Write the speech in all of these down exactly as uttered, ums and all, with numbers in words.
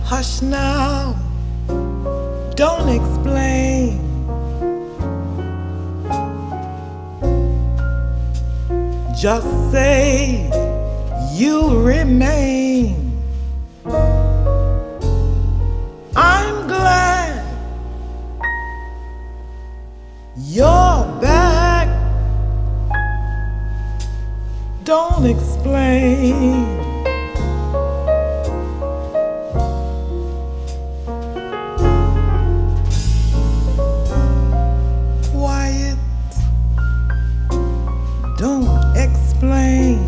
Hush now, don't explain. Just say you remain. I'm glad you're back. Don't explain. Quiet. Don't explain.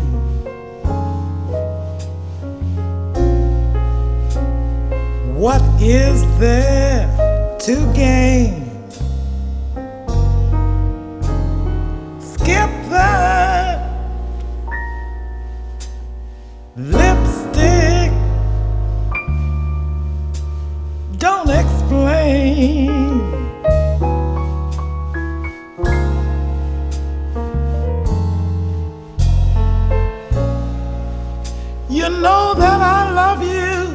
What is there to gain? Skip that lipstick. Don't explain. You know that I love you,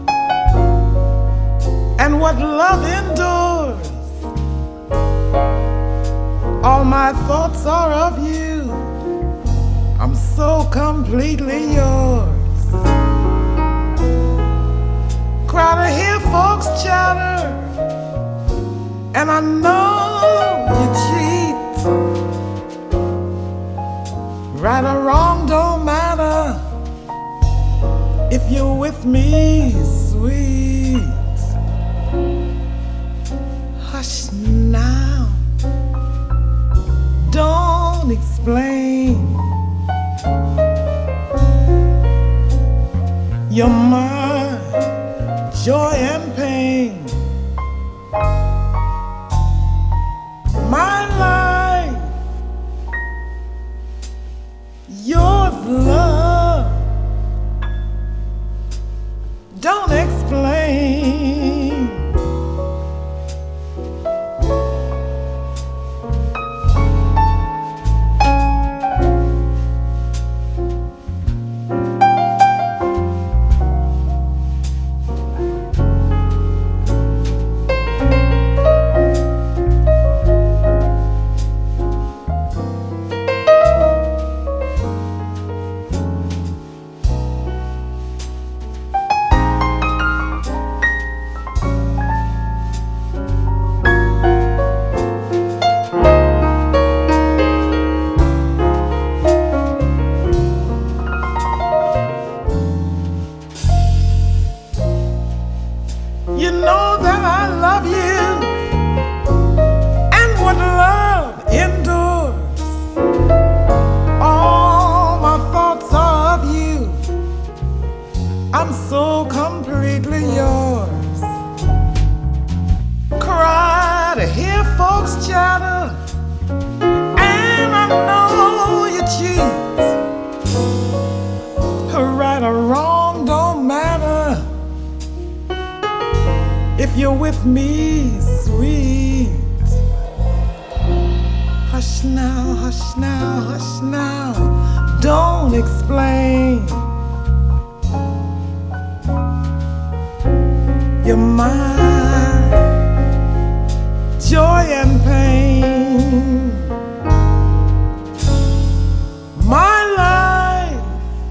and what love endures. All my thoughts are of you. I'm so completely yours. Cry to hear folks chatter, and I know you cheat. Right or wrong don't matter if you're with me, sweet. Hush now, don't explain. You're my joy and pain, my life, yours, love. Don't explain. You know that I love you, and what love endures. All my thoughts are of you. I'm so completely yours. Cry to hear folks chatter, and I know you cheat. Right or wrong don't matter if you're with me, sweet. Hush now, hush now, hush now, don't explain. You're my joy and pain, my life,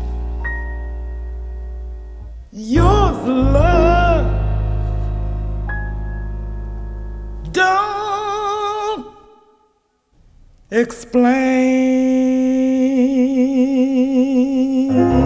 yours, love. Don't explain.